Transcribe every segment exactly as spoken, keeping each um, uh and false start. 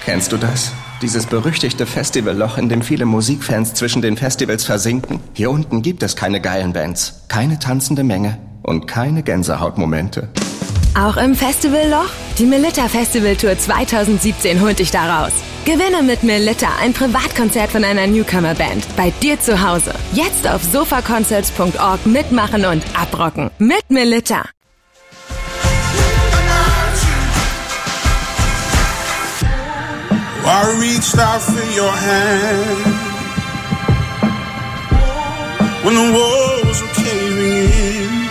Kennst du das? Dieses berüchtigte Festivalloch, in dem viele Musikfans zwischen den Festivals versinken? Hier unten gibt es keine geilen Bands, keine tanzende Menge und keine Gänsehautmomente. Auch im Festivalloch? Die Melitta Festival Tour zwanzig siebzehn holt dich da raus. Gewinne mit Melitta ein Privatkonzert von einer Newcomer-Band bei dir zu Hause. Jetzt auf sofaconcerts punkt org mitmachen und abrocken. Mit Melitta. I reached out for your hand when the walls were caving in,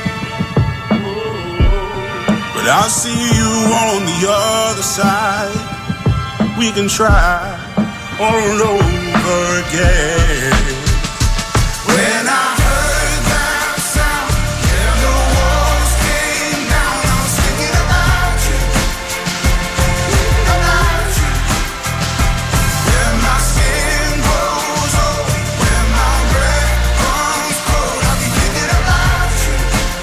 but I see you on the other side. We can try all over again. When I heard that sound, yeah, the walls came down. I was thinking about you, about you. When my skin grows old, when my breath comes cold, I'll be thinking about you,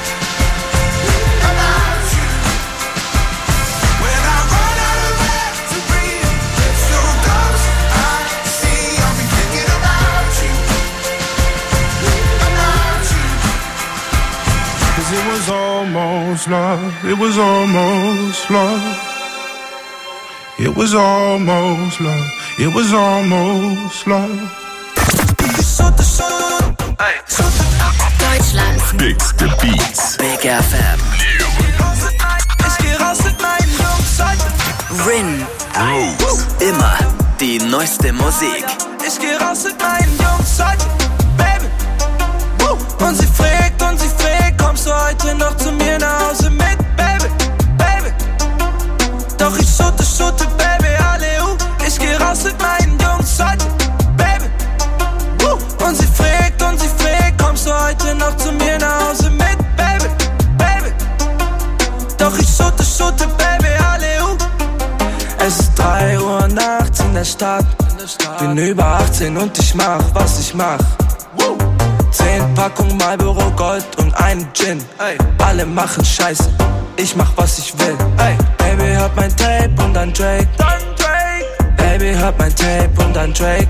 about you. When I run out of air to breathe, it's your ghost I see. I'll be thinking about you, about you. 'Cause it was almost love, it was almost love. It was almost love, it was almost love. Deutschlands Bigste Beats. Big F M. Ich geh raus mit meinen Jungs heute. Rin. Rose. Immer die neueste Musik. Ich geh raus mit meinen Jungs heute, Baby. Und sie fragt und sie fragt, kommst du heute noch zu mir nach Hause mit, Baby, Baby. Doch ich shoote, shoote, Baby, alle uh. Ich geh raus mit meinen Jungs heute, Baby. Und sie fragt und sie fragt, kommst du heute noch zu mir nach Hause mit, Baby, Baby. Doch ich shoote, shoote, Baby, alle uh. Es ist drei Uhr nachts in der Stadt. Bin über achtzehn und ich mach, was ich mach. Zehn Packungen Marlboro Gold und einen Gin. Alle machen Scheiße, ich mach, was ich will. Baby, hört mein Tape und dann Drake. Baby, hört mein Tape und dann Drake.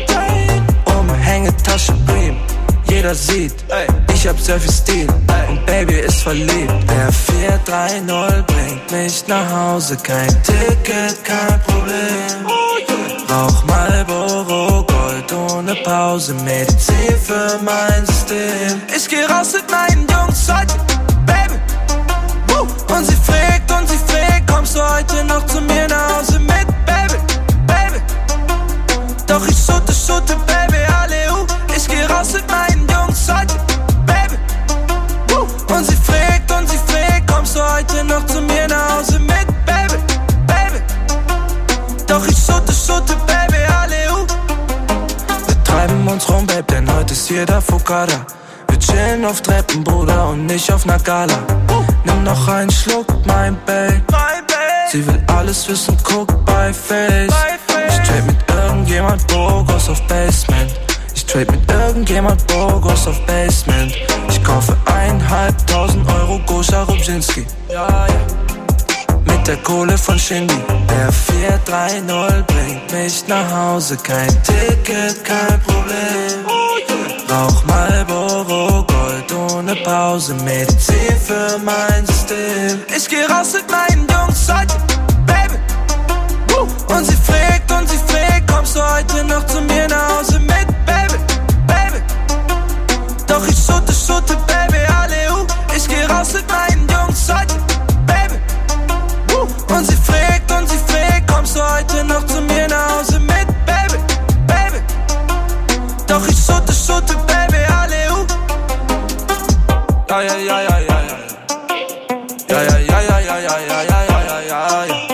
Umhängetasche Bream, jeder sieht, ich hab sehr viel Stil und Baby ist verliebt. Der vier drei null bringt mich nach Hause, kein Ticket, kein Problem. Rauch Marlboro Gold ohne Pause, Medizin für mein System. Ich geh raus mit meinen Jungs heute, Baby. Und sie fragt und sie fragt, kommst du heute noch zu mir nach Hause mit, Baby, Baby. Doch ich shoote, shoote, Baby, alle uh. Ich geh raus mit meinen Jungs heute, Baby. Und sie fragt und sie fragt, kommst du heute noch zu mir nach Hause mit, Baby, Baby. Doch ich shoote, shoote, Baby, alle uh. Wir treiben uns rum, Babe, denn heute ist jeder Fokada. Wir chillen auf Treppen, Bruder, und nicht auf ner Gala. Nimm noch einen Schluck, mein Babe. Sie will alles wissen, guck bei Face. Ich trade mit irgendjemand Bogos auf Basement. Ich trade mit irgendjemand Bogos auf Basement. Ich kaufe eineinhalbtausend Euro Gosha Rubczynski. Ja, ja. Mit der Kohle von Shindy. Der vier drei null bringt mich nach Hause, kein Ticket, kein Problem. Rauch Marlboro Gold ohne Pause, Medizin für mein System. Ich geh raus mit meinen Jungs heute, Baby. Und sie fragt und sie fragt, kommst du heute noch zu mir nach Hause mit, Baby, Baby. Doch ich shoote, shoote, Baby, alle uh. Ich geh raus mit meinen Jungs heute, Baby. Und sie fragt und sie fragt, kommst du heute noch zu mir nach Hause mit, Baby, Baby. Doch ich shoote, shoote, Baby, alle uh. Ja, ja, ja, ja, ja, ja. Ja, ja, ja, ja, ja, ja, ja, ja, ja, ja, ja, ja.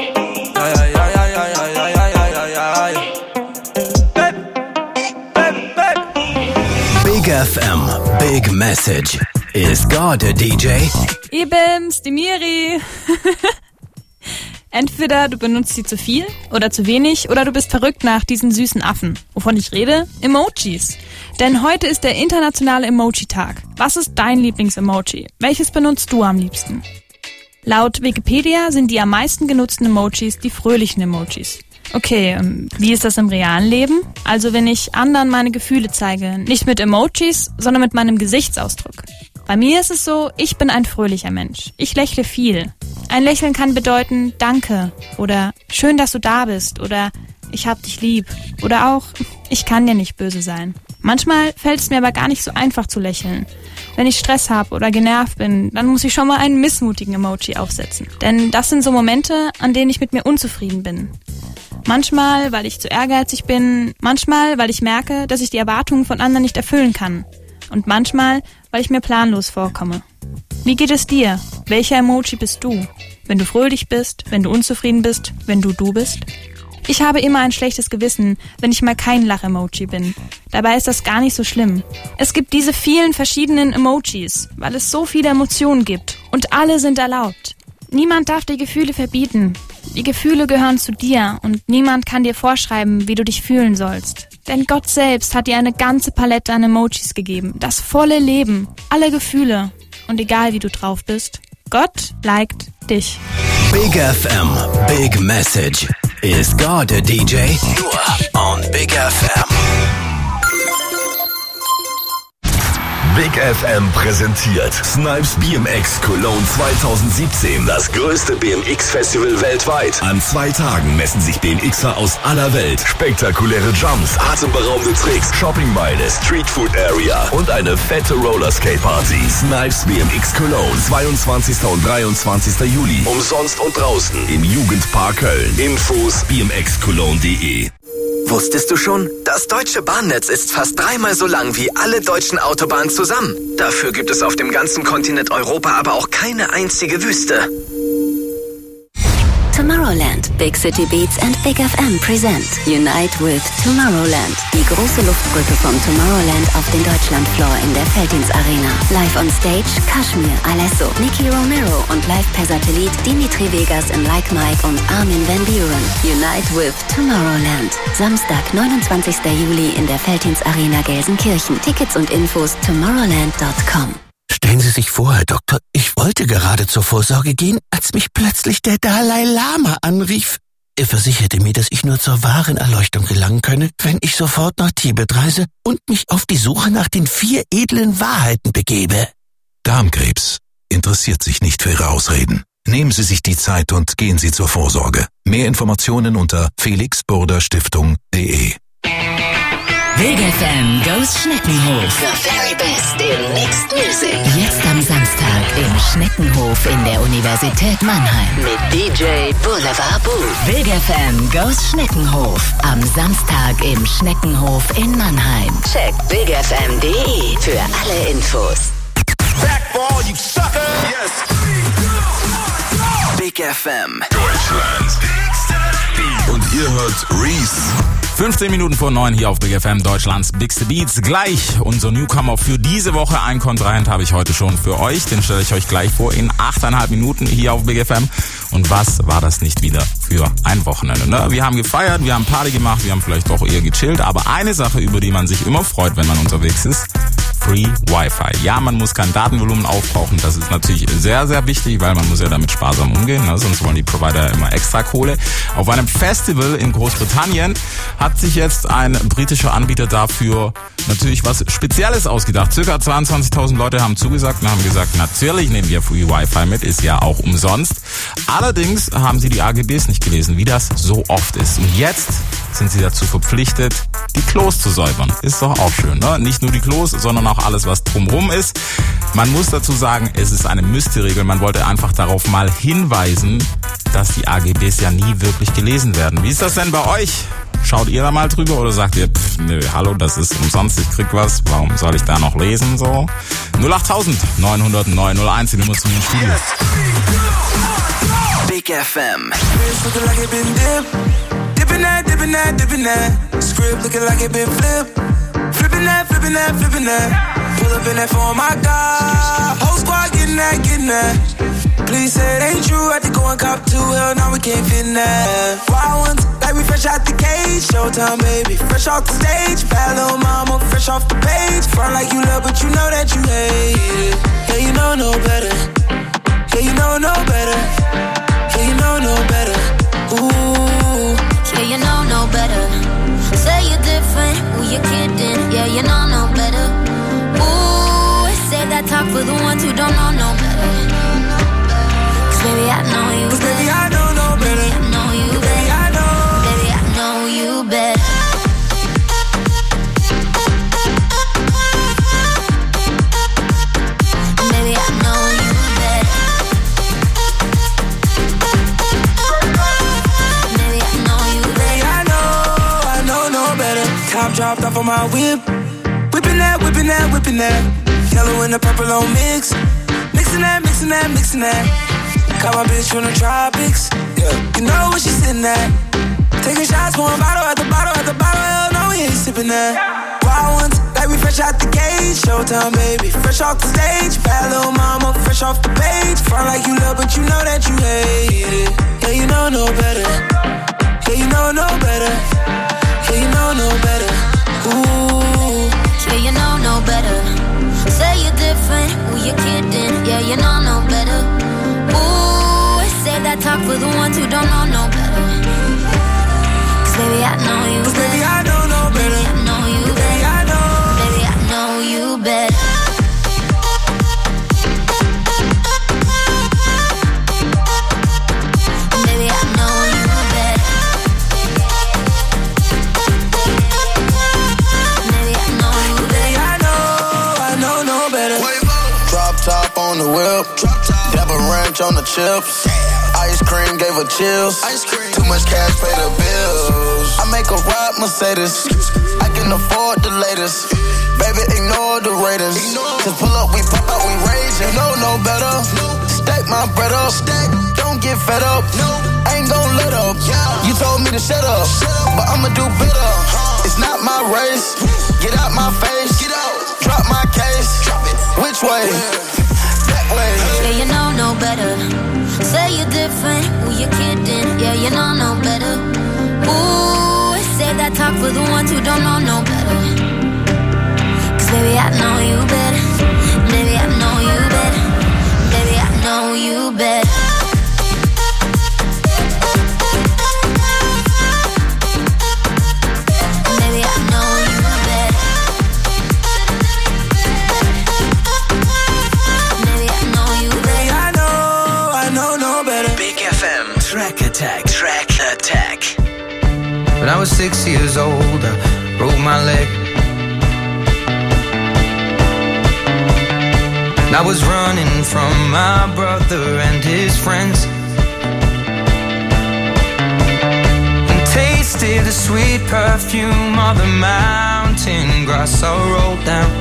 Big F M, Big Message. Is God a D J? Ibims, die Miri. Entweder du benutzt sie zu viel oder zu wenig oder du bist verrückt nach diesen süßen Affen. Wovon ich rede? Emojis. Denn heute ist der internationale Emoji-Tag. Was ist dein Lieblings-Emoji? Welches benutzt du am liebsten? Laut Wikipedia sind die am meisten genutzten Emojis die fröhlichen Emojis. Okay, wie ist das im realen Leben? Also wenn ich anderen meine Gefühle zeige, nicht mit Emojis, sondern mit meinem Gesichtsausdruck. Bei mir ist es so, ich bin ein fröhlicher Mensch. Ich lächle viel. Ein Lächeln kann bedeuten, danke oder schön, dass du da bist oder ich hab dich lieb oder auch, ich kann dir nicht böse sein. Manchmal fällt es mir aber gar nicht so einfach zu lächeln. Wenn ich Stress habe oder genervt bin, dann muss ich schon mal einen missmutigen Emoji aufsetzen. Denn das sind so Momente, an denen ich mit mir unzufrieden bin. Manchmal, weil ich zu ehrgeizig bin, manchmal, weil ich merke, dass ich die Erwartungen von anderen nicht erfüllen kann. Und manchmal, weil ich mir planlos vorkomme. Wie geht es dir? Welcher Emoji bist du? Wenn du fröhlich bist, wenn du unzufrieden bist, wenn du du bist? Ich habe immer ein schlechtes Gewissen, wenn ich mal kein Lach-Emoji bin. Dabei ist das gar nicht so schlimm. Es gibt diese vielen verschiedenen Emojis, weil es so viele Emotionen gibt. Und alle sind erlaubt. Niemand darf dir Gefühle verbieten. Die Gefühle gehören zu dir und niemand kann dir vorschreiben, wie du dich fühlen sollst. Denn Gott selbst hat dir eine ganze Palette an Emojis gegeben. Das volle Leben, alle Gefühle. Und egal wie du drauf bist, Gott liked dich. Big F M, Big Message. Is God a D J? Nur on Big F M. Big F M präsentiert Snipes B M X Cologne zwanzig siebzehn, das größte B M X-Festival weltweit. An zwei Tagen messen sich B M Xer aus aller Welt. Spektakuläre Jumps, atemberaubende Tricks, Shoppingmeile, Streetfood Area und eine fette Rollerskate-Party. Snipes B M X Cologne, zweiundzwanzigsten und dreiundzwanzigsten Juli. Umsonst und draußen im Jugendpark Köln. Infos b m x cologne punkt d e. Wusstest du schon? Das Deutsche Bahnnetz ist fast dreimal so lang wie alle deutschen Autobahnen zusammen. Dafür gibt es auf dem ganzen Kontinent Europa aber auch keine einzige Wüste. Tomorrowland, Big City Beats and Big F M present Unite with Tomorrowland. Die große Luftbrücke vom Tomorrowland auf den Deutschlandfloor in der Felddienst Arena. Live on Stage Kashmir, Alesso, Nicky Romero und live per Satellit Dimitri Vegas in Like Mike und Armin van Buuren. Unite with Tomorrowland. Samstag, neunundzwanzigsten Juli in der Felddienst Arena Gelsenkirchen. Tickets und Infos tomorrowland punkt com. Stellen Sie sich vor, Herr Doktor, ich wollte gerade zur Vorsorge gehen, als mich plötzlich der Dalai Lama anrief. Er versicherte mir, dass ich nur zur wahren Erleuchtung gelangen könne, wenn ich sofort nach Tibet reise und mich auf die Suche nach den vier edlen Wahrheiten begebe. Darmkrebs interessiert sich nicht für Ihre Ausreden. Nehmen Sie sich die Zeit und gehen Sie zur Vorsorge. Mehr Informationen unter felix burda stiftung punkt de. Big F M goes Schneckenhof. The very best in mixed music. Jetzt am Samstag im Schneckenhof in der Universität Mannheim. Mit D J Boulevard Boo. Big F M goes Schneckenhof. Am Samstag im Schneckenhof in Mannheim. Check big f m punkt de für alle Infos. Back for all you suckers. Yes. Big F M. Deutschland. Und ihr hört Reese. fünfzehn Minuten vor neun hier auf Big F M, Deutschlands Bigste Beats. Gleich unser Newcomer für diese Woche. Ein Kontrahent habe ich heute schon für euch. Den stelle ich euch gleich vor in achteinhalb Minuten hier auf Big F M. Und was war das nicht wieder für ein Wochenende, ne? Wir haben gefeiert, wir haben Party gemacht, wir haben vielleicht auch eher gechillt. Aber eine Sache, über die man sich immer freut, wenn man unterwegs ist: Free Wi-Fi. Ja, man muss kein Datenvolumen aufbrauchen. Das ist natürlich sehr, sehr wichtig, weil man muss ja damit sparsam umgehen, ne? Sonst wollen die Provider immer extra Kohle. Auf einem Festival in Großbritannien hat sich jetzt ein britischer Anbieter dafür natürlich was Spezielles ausgedacht. Circa zweiundzwanzigtausend Leute haben zugesagt und haben gesagt, natürlich nehmen wir Free Wi-Fi mit, ist ja auch umsonst. Allerdings haben sie die A G Bs nicht gelesen, wie das so oft ist. Und jetzt sind sie dazu verpflichtet, die Klos zu säubern. Ist doch auch schön, ne? Nicht nur die Klos, sondern auch alles, was drumherum ist. Man muss dazu sagen, es ist eine Müsste-Regel. Man wollte einfach darauf mal hinweisen, dass die A G Bs ja nie wirklich gelesen werden. Wie ist das denn bei euch? Schaut ihr da mal drüber oder sagt ihr, pff, nö, hallo, das ist umsonst, ich krieg was, warum soll ich da noch lesen, so? null acht neun null null neun null eins, die Nummer zu mir im Studio. Big F M. Dipping that, dipping that, dipping that. Script looking like it been flipped. Flipping that, flipping that, flipping that. Pull up in that phone, my God. Whole squad getting that, getting that. Please say it ain't true, had to go and cop two, hell no, we can't fit in that. Wild ones, like we fresh out the cage. Showtime, baby, fresh off the stage. Bad little mama, fresh off the page. Front like you love, but you know that you hate it. Yeah, you know no better. Yeah, you know no better. Yeah, you know no better. Ooh. Yeah, you know talk for the ones who don't know no better. Cause baby, I know you better. Baby, I know no better. I know you better. Baby, I know. Baby, I know you better. Baby, I know you better. Baby, I know you better. Baby, I know, I know no better. Top dropped off on my whip. Whipping that, whipping that, whipping that. Yellow and the purple on mix. Mixing that, mixing that, mixing that. Got my bitch from the tropics. Yeah, you know where she sitting at. Taking shots, pouring bottle at the bottle at the bottle. Hell no, we ain't sipping that. Wild ones, like we fresh out the gate. Showtime, baby, fresh off the stage. Bad little mama, fresh off the page. Front like you love, but you know that you hate it. Yeah, you know no better. Yeah, you know no better. Yeah, you know no better. Ooh. Yeah, you know no better. Say you're different, who you kidding? Yeah, you know no better. Ooh, save that talk for the ones who don't know no better. Cause baby, I know you better. Baby, I know no better. Baby, I know you better. Baby, I know. Baby, I know you better. Baby, I know you better. Baby, I know you better. Baby, I know, I know no better. Drop top on the whip, Dabba Ranch on the chips. Ice cream gave her chills. Too much cash, pay the bills. I make a ride Mercedes. I can afford the latest. Baby, ignore the ratings. Cause pull up, we pop out, we raging. No, no better. Stack my bread up. Don't get fed up. I ain't gon' let up. You told me to shut up, but I'ma do better. It's not my race. Get out my face. Drop my case. Which way? That way. Yeah, you know no better. Say you're different, who you kidding? Yeah, you know no better. Ooh, save that talk for the ones who don't know no better. Cause baby, I know you better. Baby, I know you better. Baby, I know you better. Baby, I know you better. Baby, I know you better. Baby, I know, I know no better. Big F M. Track Attack. Track Attack. When I was six years old, I broke my leg. And I was running from my brother and his friends, and tasted the sweet perfume of the mountain grass I rolled down.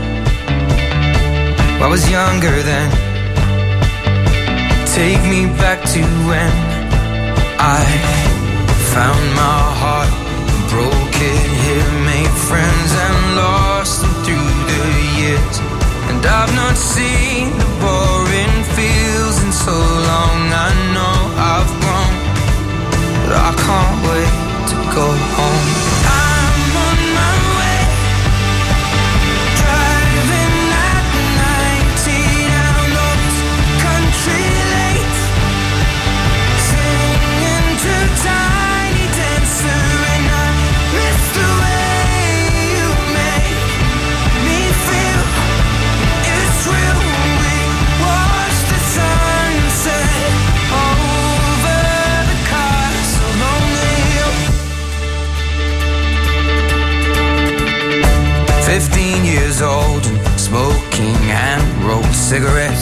I was younger then. Take me back to when I found my heart, broke it here, made friends and lost them through the years. And I've not seen the boring fields in so long. I know I've grown, but I can't wait to go home. I'm on my way, driving at ninety down those country lanes, singing to Tiny Dancer, and I miss the way you make me feel. It's real. We watch the sunset over the castle on the hill. Fifteen years old and smoking hand-rolled cigarettes,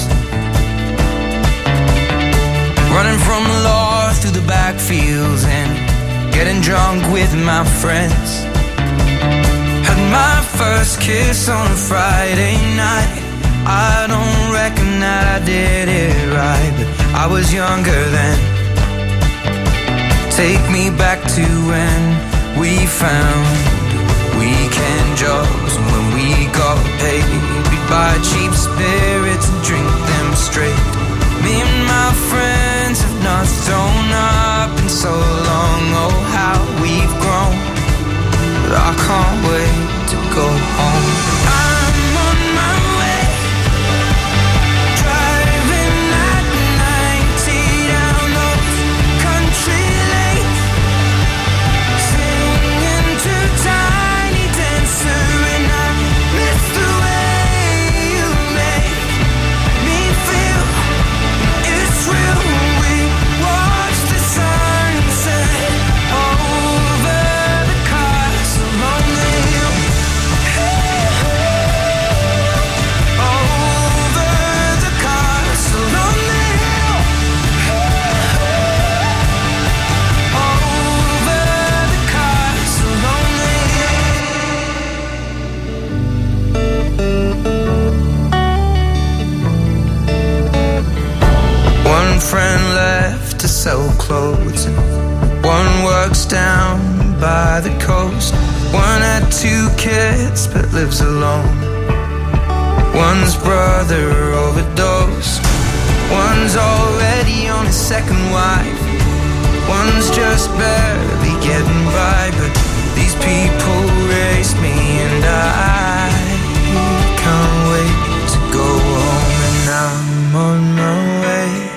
running from the law through the backfields and getting drunk with my friends. Had my first kiss on a Friday night. I don't reckon that I did it right, but I was younger then. Take me back to when we found weekend jobs, and when we got paid, we'd buy cheap spirits and drink them straight. Me and my friends have not thrown up in so long. Oh, how we've grown, but I can't wait to go home. I'm on my way, driving at ninety down those country lanes, singing to Tiny Dancer, and I miss the way you make roads. One works down by the coast. One had two kids but lives alone. One's brother overdosed. One's already on his second wife. One's just barely getting by. But these people raised me and I can't wait to go home. And I'm on my way.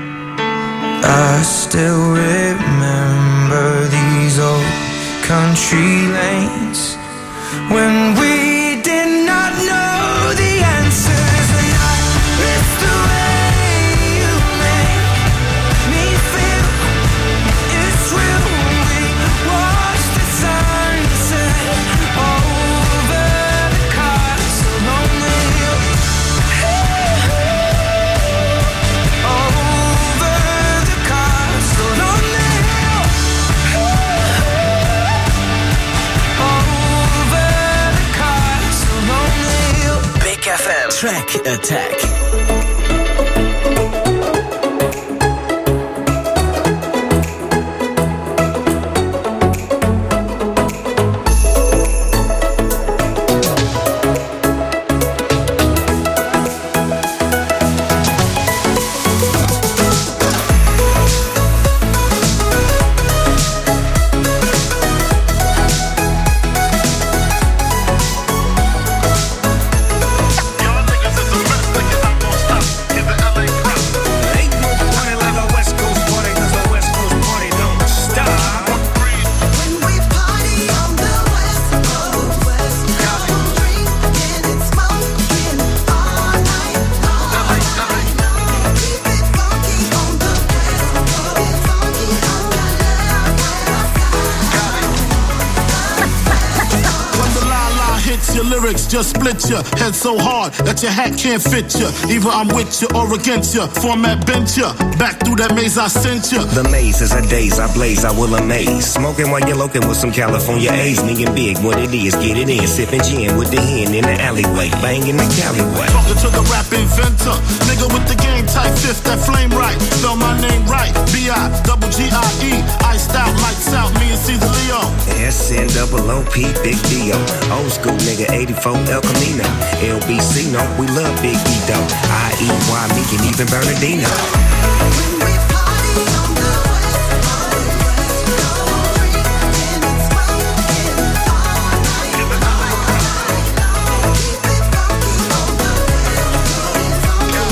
I still remember these old country lanes when we did not know the answers. And I miss the way you make me feel. It's real when we watch the sunset over the castle on the hill. Over the castle on the hill. Over the castle on the hill. Big F M Track Attack. Just split your head so hard that your hat can't fit you. Either I'm with you or against you. Format bent you. Back through that maze I sent you. The maze is a daze I blaze, I will amaze. Smoking while you're loking with some California A's. Me and Big, what it is, get it in. Sipping gin with the hen in the alleyway. Banging the Caliway. Talking to the rap inventor. Nigga with the game type fifth, that flame right. Spell my name right. B I double G I E. Iced out, lights out, me and Caesar Leo. S N double O P, Big Dio. Old school nigga, eighty-four El Camino. L B C, no, we love Big E though. I E Y, me and even Bernardino. When we party on the west coast, and it's smoking all night, all night long. Keep it funky on the west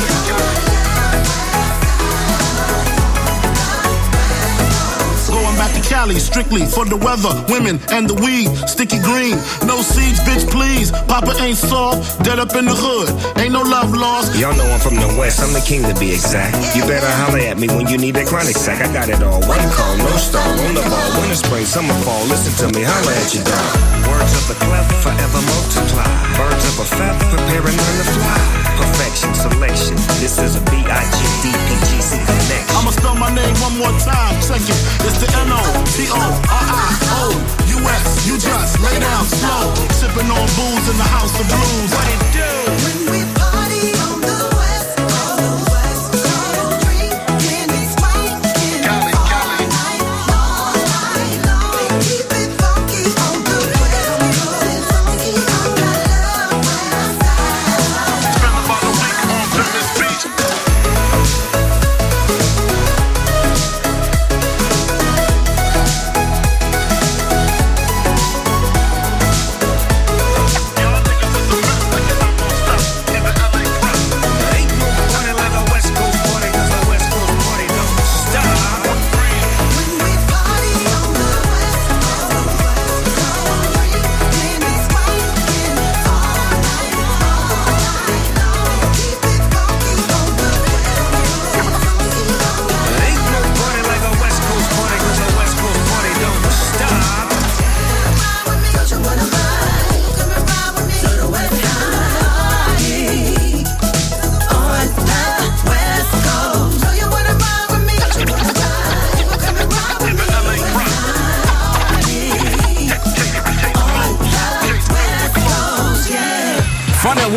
coast. Going back to Cali, strictly for the weather, women, and the weed. Sticky green, no seeds, bitch, please. Papa ain't soft, dead up in the hood. Ain't no love lost. Y'all know I'm from the west, I'm the king to be exact. You better holler at me when you need that chronic sack. I got it all, one call, no star, on the ball. Winter, spring, summer, fall, listen to me, holler at your dog. Words of the clever, forever multiply. Birds of a feather, prepare and learn to fly. Perfection, selection, this is a B I G D P G C connection. I'ma spell my name one more time, check it. It's the N O T O R I O U S. You just lay down slow. Sipping on booze in the house of blues. What it do? When we party on the west coast, west coast, drinking and smoking all night, all night long. Keep it funky on the west coast, funky on the love west side. Spend about a week on Venice Beach.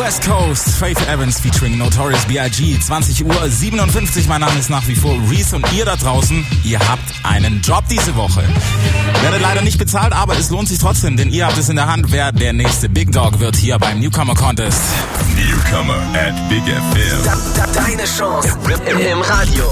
West Coast, Faith Evans featuring Notorious B I G, zwanzig Uhr siebenundfünfzig. Mein Name ist nach wie vor Reese und ihr da draußen, ihr habt einen Job diese Woche. Werdet leider nicht bezahlt, aber es lohnt sich trotzdem, denn ihr habt es in der Hand, wer der nächste Big Dog wird hier beim Newcomer Contest. Newcomer at Big F M. Deine Chance im Radio.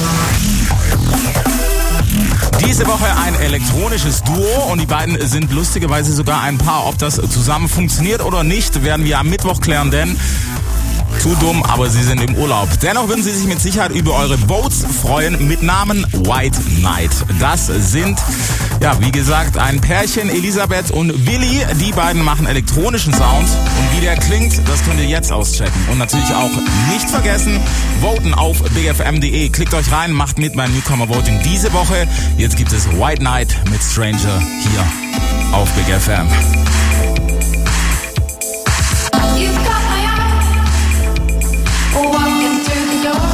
Diese Woche ein elektronisches Duo und die beiden sind lustigerweise sogar ein Paar. Ob das zusammen funktioniert oder nicht, werden wir am Mittwoch klären, denn zu dumm, aber sie sind im Urlaub. Dennoch würden sie sich mit Sicherheit über eure Votes freuen mit Namen White Knight. Das sind, ja, wie gesagt, ein Pärchen, Elisabeth und Willi. Die beiden machen elektronischen Sound und wie der klingt, das könnt ihr jetzt auschecken. Und natürlich auch nicht vergessen, voten auf big f m punkt d e. Klickt euch rein, macht mit beim Newcomer Voting diese Woche. Jetzt gibt es White Knight mit Stranger hier auf Big F M. Walking through the door,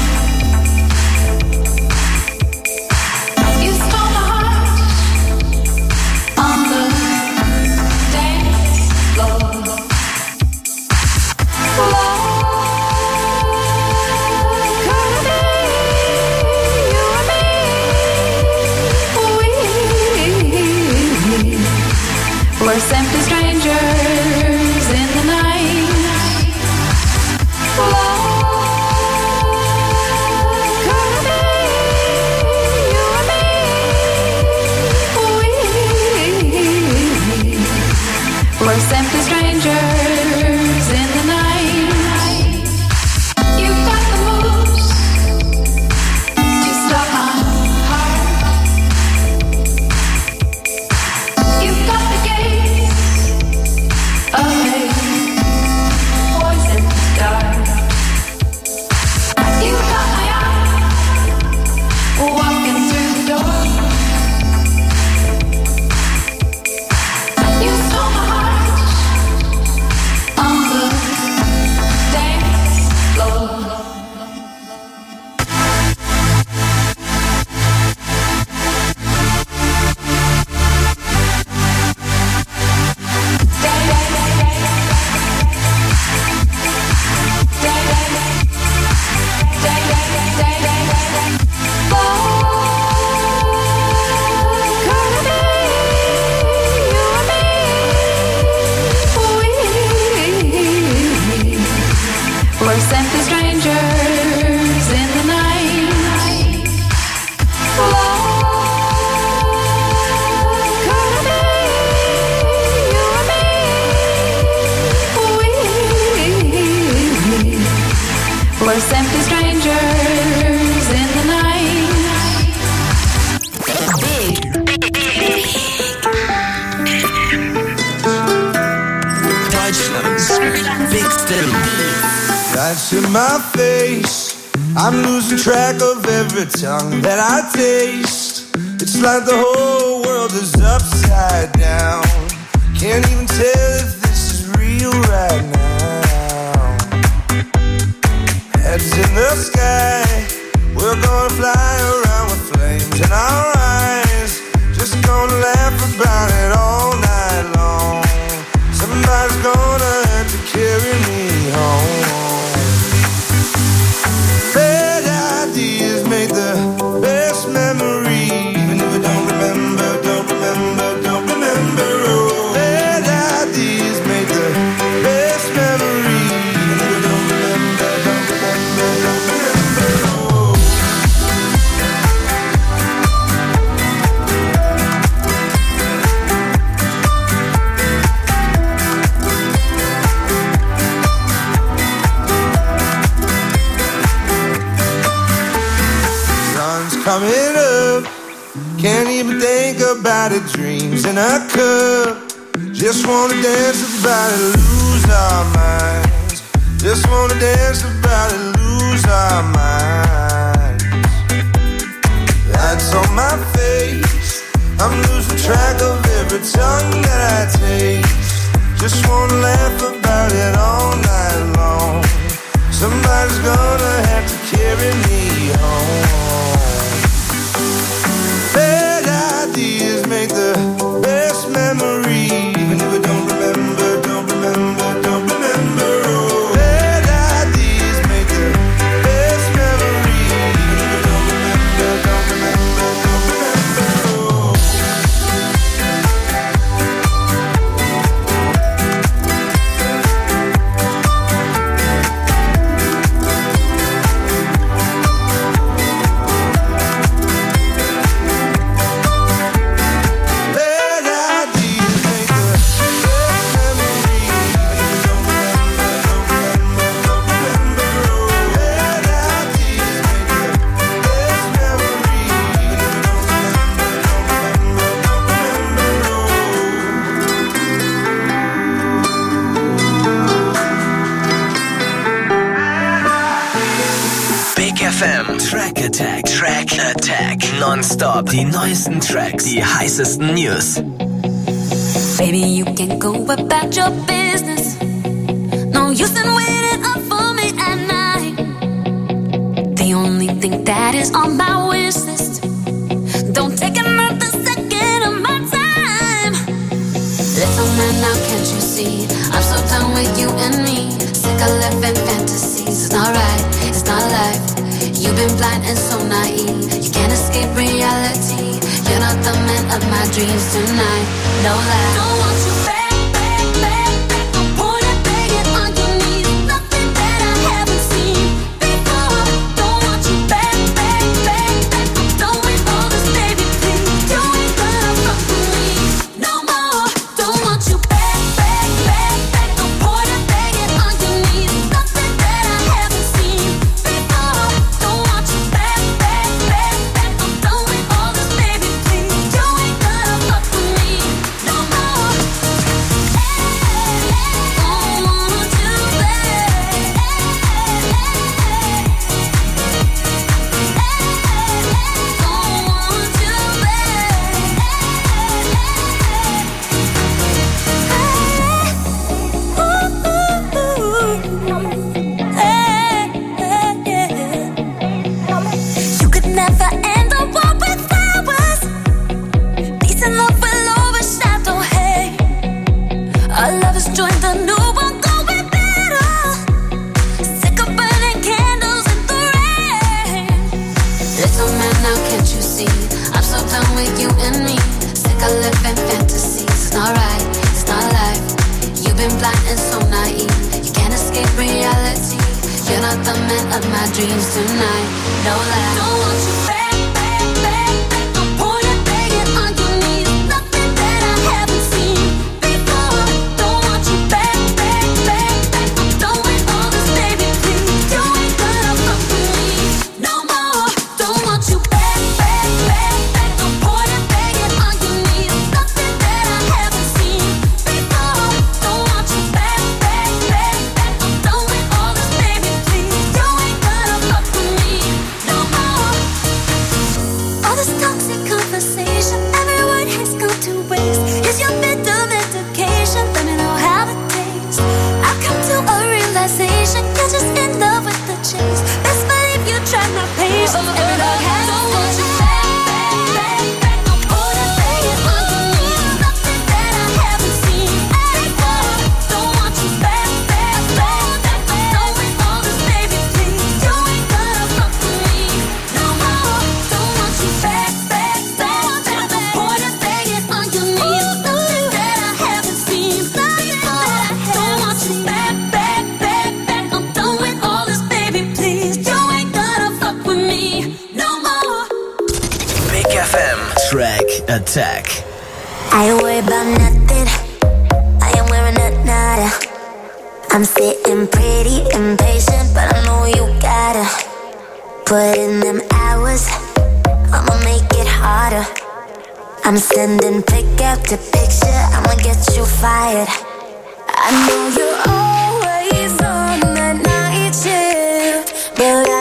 you stole my heart on the dance floor. Could it be you and me? We were simply strangers in the night. We're simply strangers in the night. You've got the moves to stop my heart. You've got the gaze of a poison dart. You got my eye walking through the door. You stole my heart on the dance floor. We're simply strangers in the night. Could it be you and me? We're simply strangers in the night. Deutschland's bigste Lights in my face, I'm losing track of every tongue that I taste. It's like the whole world is upside down. Can't even tell if this is real right now. Heads in the sky, we're gonna fly around with flames in our eyes. Just gonna laugh about it all night long. Somebody's gonna have to carry me home. Bad ideas make the best memory. Even if I don't remember, don't remember, don't remember. Oh, bad ideas make the best memory. Even if I don't remember, don't remember, don't remember. Oh. Coming up, can't even think about it. Dreams in a cup, just wanna dance about it, lose our minds. Just wanna dance about it, lose our minds. Lights on my face, I'm losing track of every tongue that I taste. Just wanna laugh about it all night long. Somebody's gonna have to carry me home. Bad ideas make the best memory. Even if I don't remember, don't remember, don't remember. Track Attack. Track Attack. Nonstop. Die neuesten Tracks. Die heißesten News. Baby, you can go about your business. No use in waiting up for me at night. The only thing that is on my wish list. Don't take another second of my time. Little man, now can't you see? I'm so done with you and me. Sick of living fantasies. It's not right, it's not life. You've been blind and so naive. You can't escape reality. You're not the man of my dreams tonight. No lie. Don't want you back, back, back, back. I'm pointing, begging on your knees. Nothing that I haven't seen before. Don't want you back, back, back, back. I'm done with all this, baby, please. You ain't gonna fuck with me no more. Don't want you back, back, back, back. I'm pointing, begging on your knees. Nothing that I haven't seen before. Don't want you back, back, back, back. I'm done with all this, baby, please. You ain't gonna fuck with me no more. Don't want you back. Don't want you You could never end a war without us. Peace and love will overshadow hate. Our love has joined the new one, going better. Sick of burning candles in the rain. Little man, now can't you see? I'm so done with you and me. Sick of living fantasies. It's not right, it's not life. You've been blind and so naive. You can't escape reality. You're not the man of my dreams tonight. No lie. Don't want you back, back, back, back. I'm pointing, begging on your knees. Nothing that I haven't seen before. Don't want you back, back, back, back. I'm done with all this, baby, please. You ain't gonna fuck with me no more. Don't want you back, back, back, back. I'm pointing, begging on your knees. Nothing that I haven't seen before. Don't want you back, back, back, back. I'm done with all this, baby, please. You ain't gonna fuck with me no more. All this toxic conversation, every word has gone to waste. Here's your bitter medication, let me know how it tastes. I've come to a realization, you're just in love with the chase. Best believe you tried my patience. Every dog has a want you back, back, back, back. I'm pointing, begging on your knees. Nothing that I haven't seen before. Don't want you back, back, back, back. I'm done with all this, baby, please. You ain't gonna fuck with me no more. Don't want you back, back, back, back. I'm pointing, begging on your knees. Nothing that I haven't seen before. Don't want you back, back, back, back. I'm done with all this, baby, please. You ain't gonna fuck with me no more. Big F M. Track Attack. I ain't worried about nothing. I am wearing a nada. I'm sitting pretty impatient, but I know you gotta put in them hours. I'ma make it harder. I'm sending pick after picture. I'ma get you fired. I know you're always on that night shift, but I